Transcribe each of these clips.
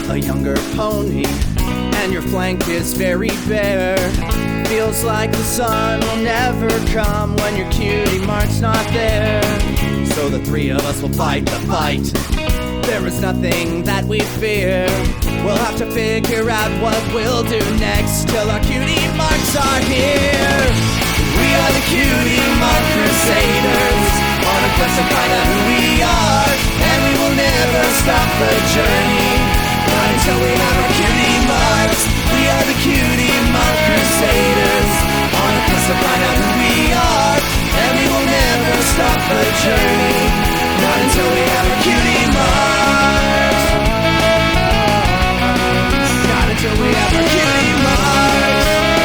a younger pony, and your flank is very bare. Feels like the sun will never come when your cutie mark's not there. So the three of us will fight the fight. There is nothing that we fear. We'll have to figure out what we'll do next till our cutie marks are here. We are the Cutie Mark Crusaders, on a quest to find out who we are, and we will never stop the journey, not until we have our cutie marks. We are the Cutie Mark Crusaders, on a quest to find out who we are, and we will never stop the journey, not until we have our cutie marks. Not until we have our cutie marks.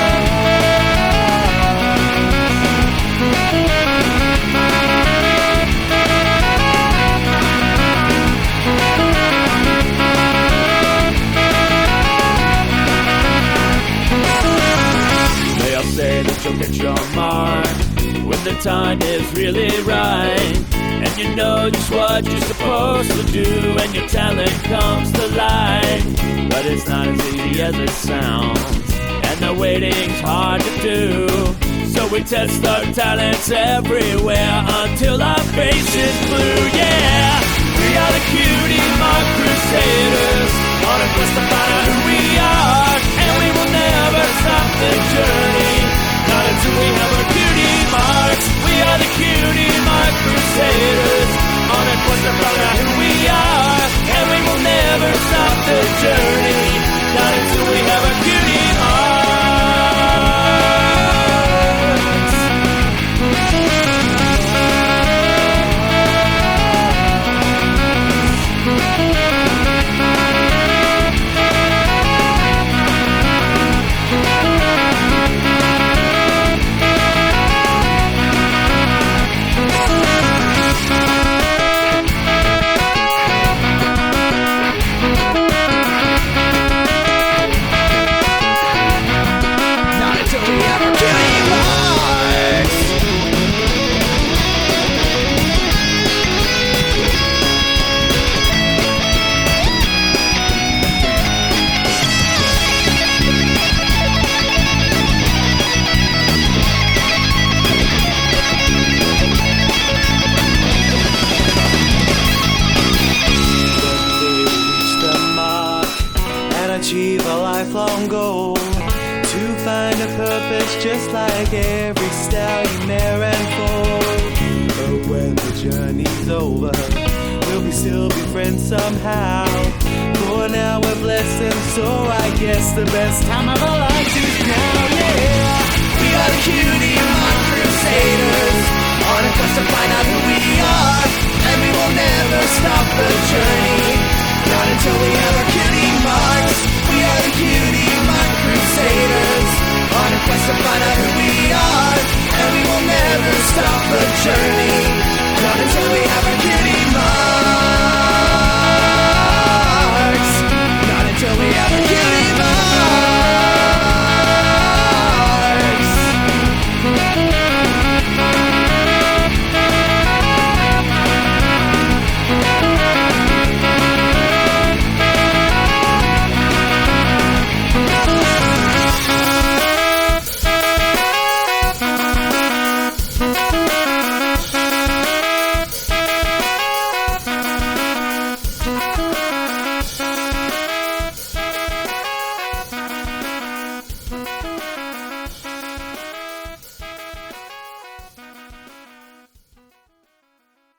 Say that you'll get your mark when the time is really right, and you know just what you're supposed to do, and your talent comes to light. But it's not as easy as it sounds, and the waiting's hard to do. So we test our talents everywhere until our face is blue. Yeah, we are the Cutie Mark Crusaders, on a quest to find out who we are, and we will never stop the journey, not until we have our cutie marks. We are the Cutie Mark Crusaders, on a quest to find out who we are, and we will never stop the journey, not until we have our cutie marks. Achieve a lifelong goal, to find a purpose just like every stallion mare and foal. But when the journey's over, will we still be friends somehow? For now we're blessed, and so I guess the best time of our lives is now. Yeah, we are the Cutie Mark Crusaders, on a quest to find out who we are, and we will never stop the journey,